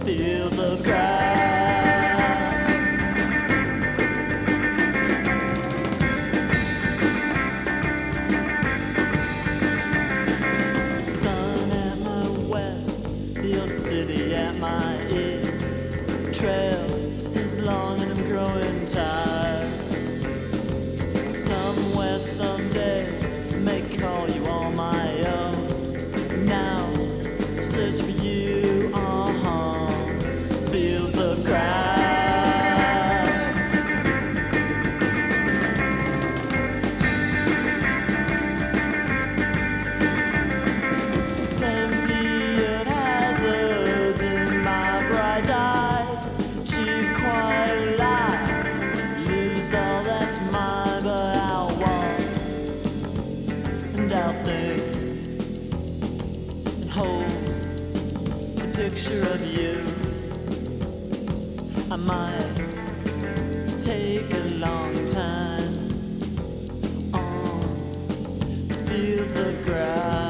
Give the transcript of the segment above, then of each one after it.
fields of grass. Sun at my west, the old city at my east. Trail is long and I'm growing tired. Somewhere, someday, may call you on my own. Now, search for you on fields of grass. Plenty of hazards in my bright eyes. Cheap, quiet life, lose all that's mine, but I'll walk and I'll think and hold a picture of you. I might take a long time on these fields of grass.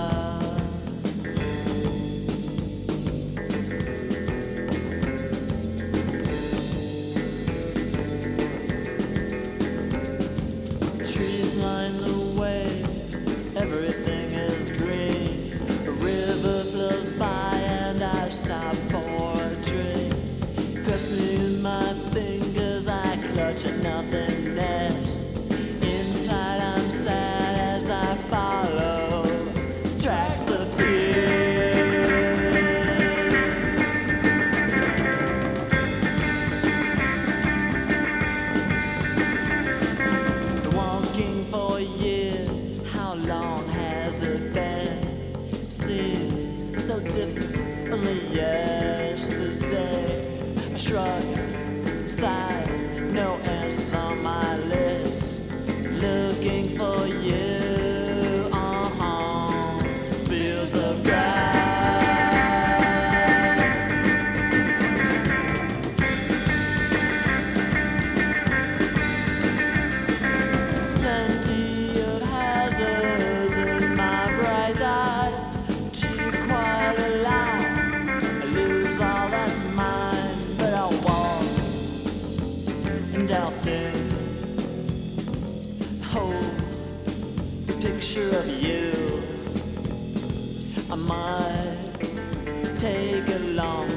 Trees line the way, everything is green. A river flows by and I stop for a drink. Crusting my fingers, I clutch at nothingness. Inside I'm sad as I follow tracks of tears. Walking for years, how long has it been? Seemed so different only yesterday. I shrug, sigh, no answers on my lips. Looking for you on fields of grass. Plenty of hazards in my bright eyes. Cheap, quiet life, I lose all that's mine, but I'll walk and I'll think, hold a picture of you. I might take a long